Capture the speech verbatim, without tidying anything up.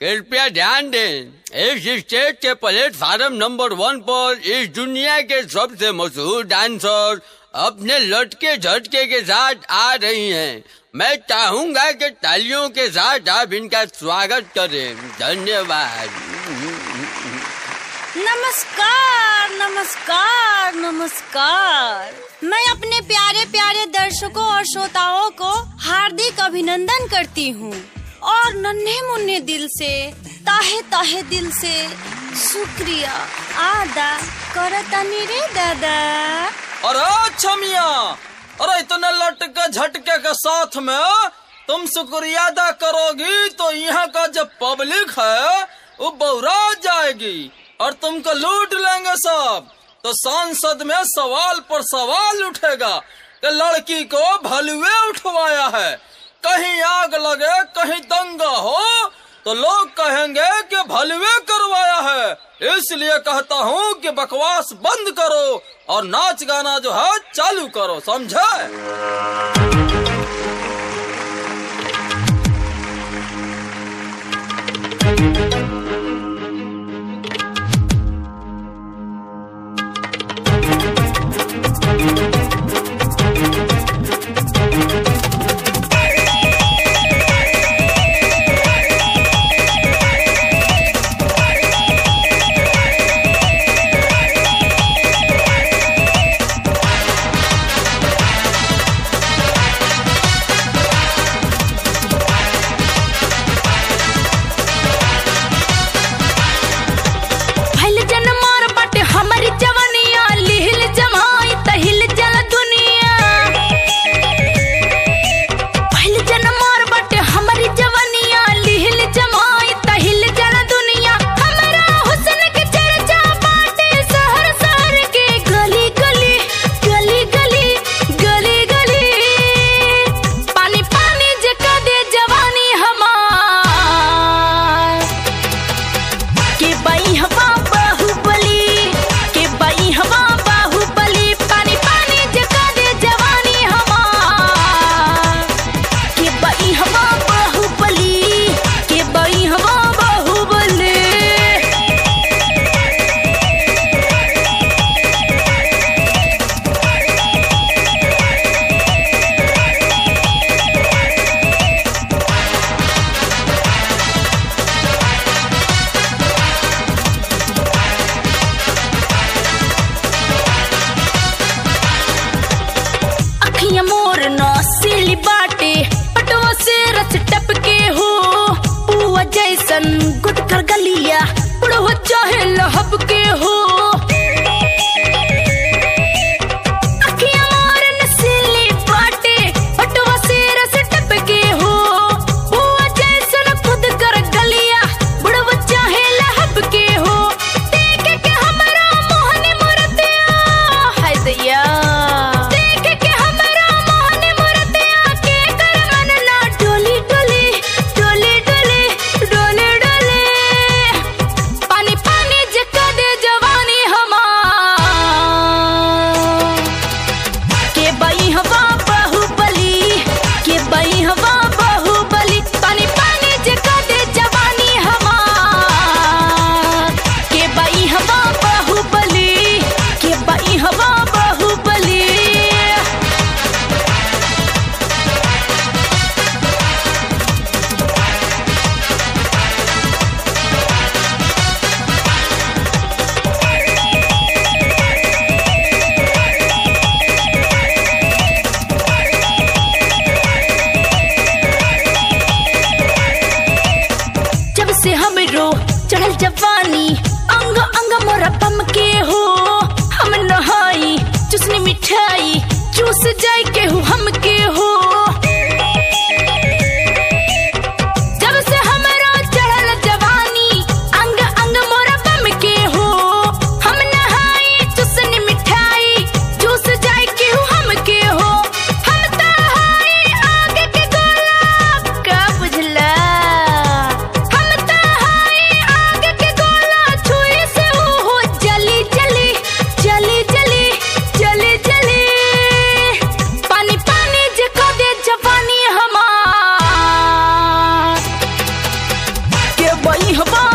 कृपया ध्यान दें, इस स्टेज के प्लेटफार्म नंबर वन पर इस दुनिया के सबसे मशहूर डांसर अपने लटके झटके के साथ आ रही हैं। मैं चाहूंगा कि तालियों के साथ आप इनका स्वागत करें। धन्यवाद। नमस्कार नमस्कार नमस्कार। मैं अपने प्यारे प्यारे दर्शकों और श्रोताओं को हार्दिक अभिनंदन करती हूँ और नन्हे मुन्ने दिल से, ताहे ताहे दिल से शुक्रिया अदा करतानी रे दादा। अरे छमिया, अरे इतने लटके झटके के साथ में तुम शुक्रिया अदा करोगी तो यहाँ का जो पब्लिक है वो बौरा जाएगी और तुमको लूट लेंगे सब। तो संसद में सवाल पर सवाल उठेगा कि लड़की को भलुए उठवाया है, कहीं आग लगे कहीं दंगा हो तो लोग कहेंगे कि भलुए करवाया है। इसलिए कहता हूँ कि बकवास बंद करो और नाच गाना जो है चालू करो, समझे? गुट कर गलिया बुढ़ो चाहे लहब के हो। अखियां मोर नसीली बाटे पटवा से रस टप के हो। बुआ जैसन खुद कर गलिया बुढ़ो चाहे लहब के हो। देख के हमरा मोहन मुरतिया हाय दैया, देख के हमरा मोहन मुरतिया के कर मन ना डोली डोली डोली डोली डोली डोली। पानी पानी जका दे जवानी हमार के बई हवा बाहुबली, के बई हवा बाहुबली। पानी पानी जका दे जवानी हमार के बई हवा बाहुबली, के बई हवा बाहुबली। जब से हमरो चढ़ल जवानी अंग अंग मोरा पम के हो। हम नहाई चुसनी मिठाई चूस जाए के हो हम के हो। जब से हमरो चढ़ल जवानी अंग अंग मोरा पम के हो। हम नहाई चुसनी मिठाई चूस जाए के हो हम के हो। हम तहाई आग के गोला का बुझला, हम तहाई आग के गोला नहीं हवा